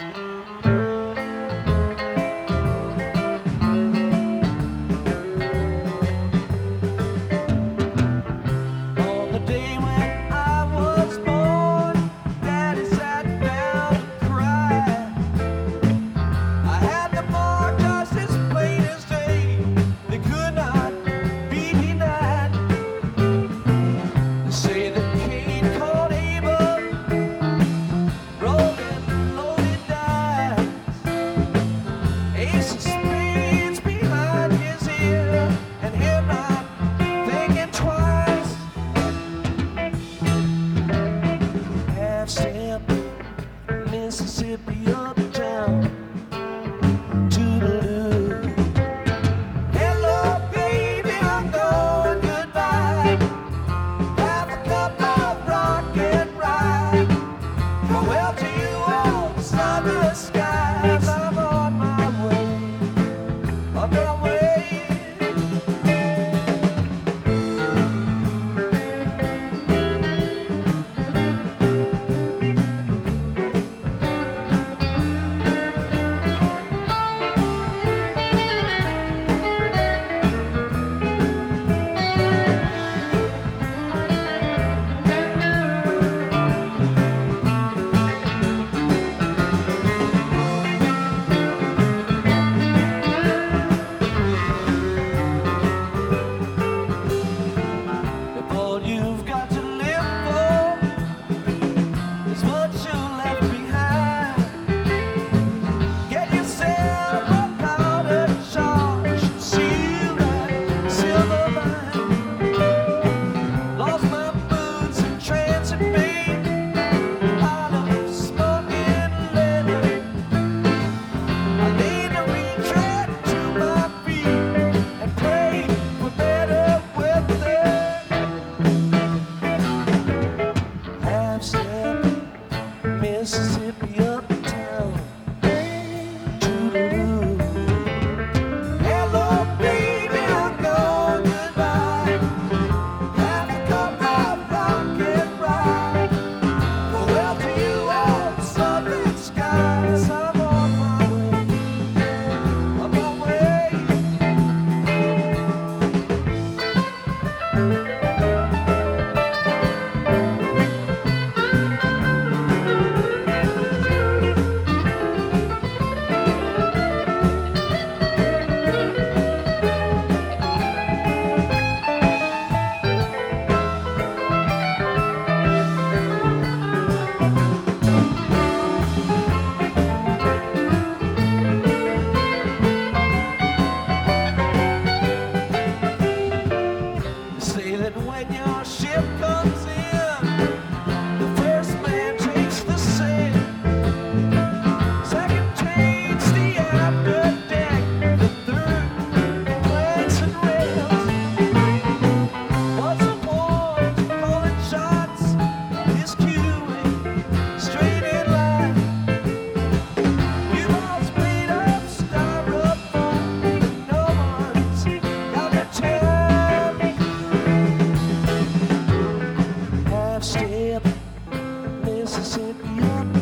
On the day when I was born, Daddy sat down and cried. I had the mark just as plain as day. They could not be denied. They say that Cain called Abel, rolling loaded dice. Ace of spades behind his ear, and him not thinking twice. Half-step Mississippi uptown. Toodaloo. Hello, baby, I'm going goodbye. Have a cup of rock and rye. Farewell to you, old summer skies. I'm on my way, on my way. If all you've got to live for is what you left behind, get yourself a powder charge, seal that silver mine. Lost my boots in transit bay, out of smoking leather. I laid a retread to my feet and prayed for better weather. Half-step Mississippi uptown. Toodaloo. Hello, baby, I'm going goodbye. Have a cup of rock and rye. Farewell to you, old southern skies. I'm on my way, on my way. Say that when your ship comes in, the first man takes the sail, second takes the after deck, the third planks and rails. What's the point calling shots? His queuing straight in line. You've all made of styrofoam, but no one's got the time. Half-step Mississippi up.